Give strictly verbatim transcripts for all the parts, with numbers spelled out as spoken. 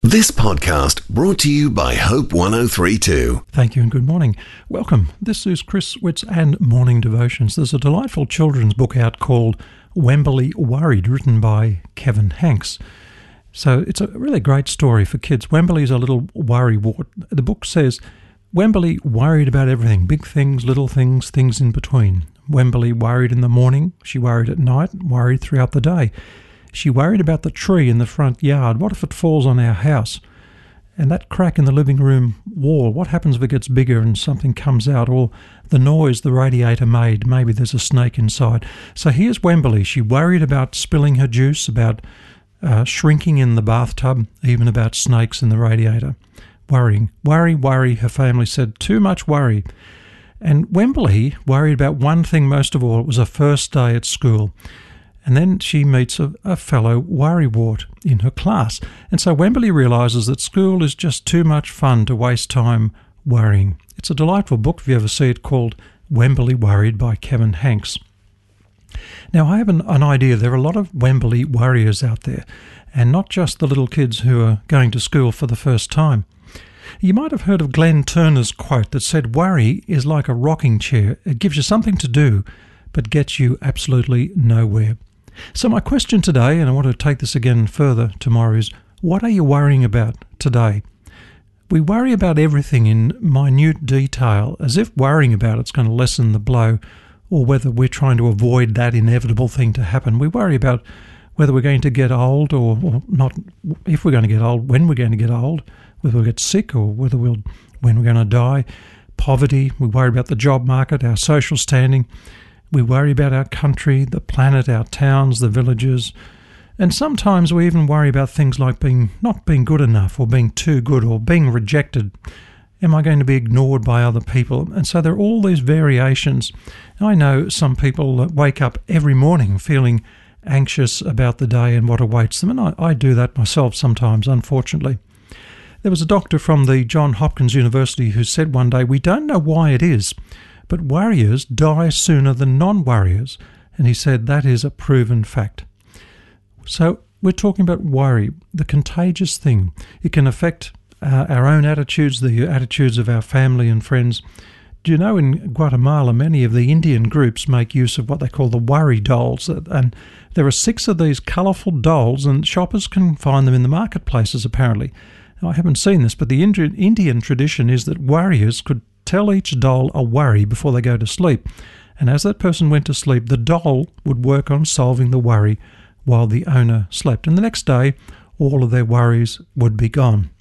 This podcast brought to you by Hope one oh three point two. Thank you and good morning. Welcome. This is Chris Witts and Morning Devotions. There's a delightful children's book out called Wembley Worried, written by Kevin Hanks. So it's a really great story for kids. Wembley's a little worrywart. The book says, Wembley worried about everything, big things, little things, things in between. Wembley worried in the morning, she worried at night, worried throughout the day. She worried about the tree in the front yard. What if it falls on our house? And that crack in the living room wall, what happens if it gets bigger and something comes out? Or the noise the radiator made, maybe there's a snake inside. So here's Wembley. She worried about spilling her juice, about uh, shrinking in the bathtub, even about snakes in the radiator. Worrying. Worry, worry, her family said. Too much worry. And Wembley worried about one thing most of all. It was her first day at school. And then she meets a, a fellow worrywart in her class. And so Wembley realises that school is just too much fun to waste time worrying. It's a delightful book, if you ever see it, called Wembley Worried by Kevin Hanks. Now, I have an, an idea. There are a lot of Wembley worriers out there, and not just the little kids who are going to school for the first time. You might have heard of Glenn Turner's quote that said, worry is like a rocking chair. It gives you something to do, but gets you absolutely nowhere. So my question today, and I want to take this again further tomorrow, is what are you worrying about today? We worry about everything in minute detail, as if worrying about it's going to lessen the blow, or whether we're trying to avoid that inevitable thing to happen. We worry about whether we're going to get old or, or not, if we're going to get old, when we're going to get old, whether we'll get sick or whether we'll, when we're going to die. Poverty, we worry about the job market, our social standing. We worry about our country, the planet, our towns, the villages, and sometimes we even worry about things like being not being good enough or being too good or being rejected. Am I going to be ignored by other people? And so there are all these variations. I know some people wake up every morning feeling anxious about the day and what awaits them, and I, I do that myself sometimes, unfortunately. There was a doctor from the Johns Hopkins University who said one day, we don't know why it is, but worriers die sooner than non-worriers, and he said that is a proven fact. So we're talking about worry, the contagious thing. It can affect uh, our own attitudes, the attitudes of our family and friends. Do you know in Guatemala many of the Indian groups make use of what they call the worry dolls, and there are six of these colourful dolls, and shoppers can find them in the marketplaces apparently. Now, I haven't seen this, but the Indian, Indian tradition is that worriers could tell each doll a worry before they go to sleep. And as that person went to sleep, the doll would work on solving the worry while the owner slept. And the next day, all of their worries would be gone.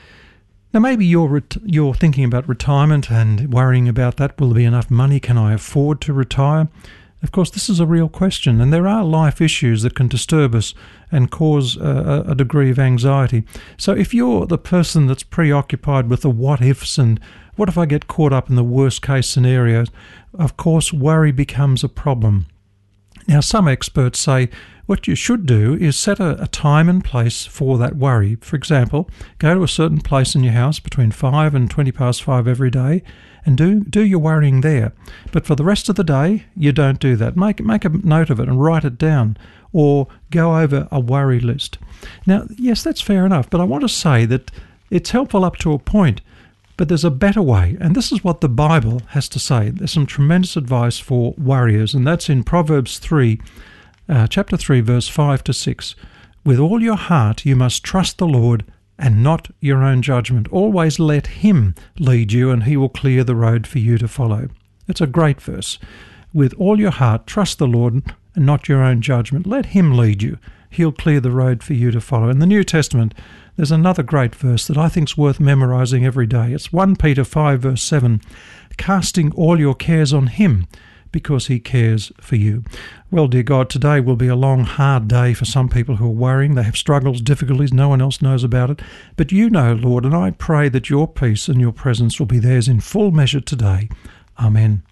Now, maybe you're ret- you're thinking about retirement and worrying about that. Will there be enough money? Can I afford to retire? Of course, this is a real question, and there are life issues that can disturb us and cause a, a degree of anxiety. So if you're the person that's preoccupied with the what-ifs and what if I get caught up in the worst-case scenarios, of course, worry becomes a problem. Now, some experts say what you should do is set a, a time and place for that worry. For example, go to a certain place in your house between five and twenty past five every day and do, do your worrying there. But for the rest of the day, you don't do that. Make, make a note of it and write it down or go over a worry list. Now, yes, that's fair enough, but I want to say that it's helpful up to a point. But there's a better way, and this is what the Bible has to say. There's some tremendous advice for worriers, and that's in Proverbs three, uh, chapter three, verse five to six. With all your heart you must trust the Lord and not your own judgment. Always let him lead you, and he will clear the road for you to follow. It's a great verse. With all your heart, trust the Lord and not your own judgment. Let him lead you. He'll clear the road for you to follow. In the New Testament, there's another great verse that I think is worth memorising every day. It's First Peter five, verse seven, casting all your cares on him because he cares for you. Well, dear God, today will be a long, hard day for some people who are worrying. They have struggles, difficulties, no one else knows about it. But you know, Lord, and I pray that your peace and your presence will be theirs in full measure today. Amen.